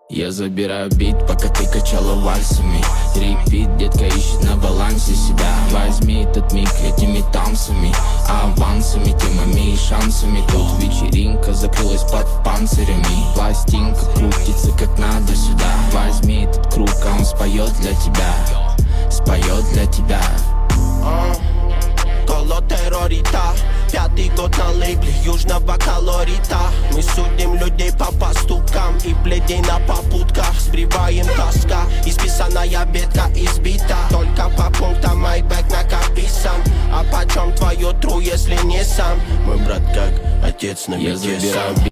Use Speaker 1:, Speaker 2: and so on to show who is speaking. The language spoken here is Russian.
Speaker 1: Я забираю бит, пока ты качала вальсами. Репит, детка ищет на балансе себя. Возьми этот миг этими танцами, авансами, темами и шансами. Тут вечеринка закрылась под панцирями. Пластинка крутится как надо сюда. Возьми этот круг, а он споет для тебя. Споет для тебя.
Speaker 2: Коло террорита, 5-й год на лейбле южного колорита. Мы судим людей по поступкам и бледей на попутках. Сбриваем тоска, исписанная ветка избита. Только по пунктам майбэк накописан. А почем твое тру, если не сам? Мой брат как отец на бите сам.